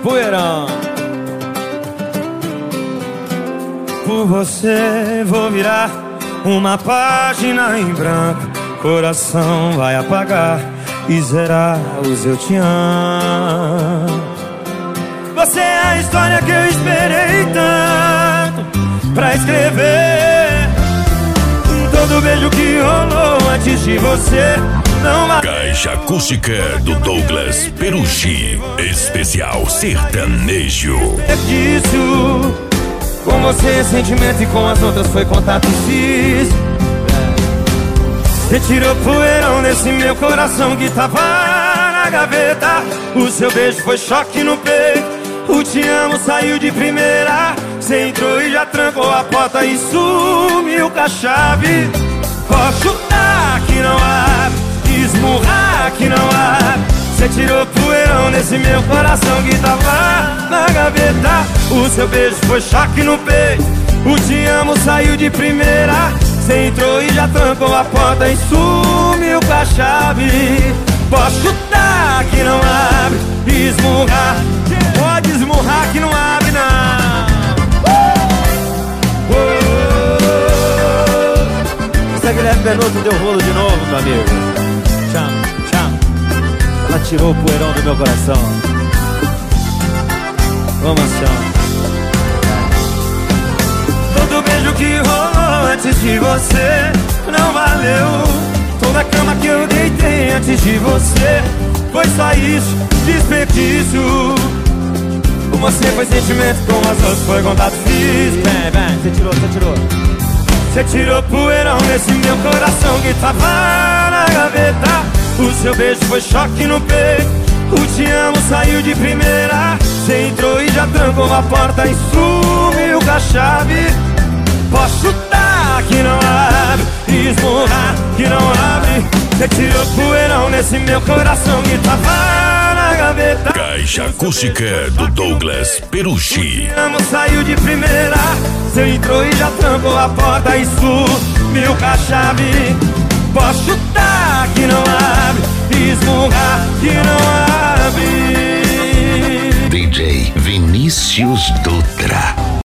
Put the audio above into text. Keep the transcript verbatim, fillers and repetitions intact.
poeirão. Por você vou virar uma página em branco. Coração vai apagar e zerar os eu te amo. Você é a história que eu esperei tanto pra escrever. Todo beijo que rolou antes de você não vai. Caixa acústica do Douglas Perucci, especial sertanejo. É disso. Com você sentimento e com as outras foi contato físico. Você tirou poeirão desse meu coração que tava na gaveta. O seu beijo foi choque no peito. O te amo saiu de primeira. Você entrou e já trancou a porta e sumiu com a chave. Posso chutar que não abre, esmurrar que não abre. Você tirou poeirão desse meu coração que tava na gaveta. O seu beijo foi choque no peito. O te amo saiu de primeira. Você entrou e já trancou a porta e sumiu com a chave. Posso chutar que não abre, esmurrar. Pode esmurrar que não abre não. Essa Guilherme Benoto deu rolo de novo, meu amigo. Tchau, tchau. Ela tirou o poeirão do meu coração. Vamos, tchau. Todo beijo que rolou antes de você não valeu. Toda cama que eu deitei antes de você foi só isso, desperdício. Com você foi sentimento, com as outras foi contato físico. Vem, vem, você tirou, você tirou. Você tirou poeirão desse meu coração que tava na gaveta. O seu beijo foi choque no peito. O te amo saiu de primeira. Você entrou e já trancou a porta e sumiu com a chave. Posso chutar que não abre, esmurrar que não abre. Você tirou poeirão nesse meu coração que tava na gaveta. Caixa acústica do Douglas Perucci. O te amo saiu de primeira. Você entrou e já trancou a porta e sumiu com a chave. Posso chutar que não abre, esmurrar que não abre. D J Vinícius Dutra.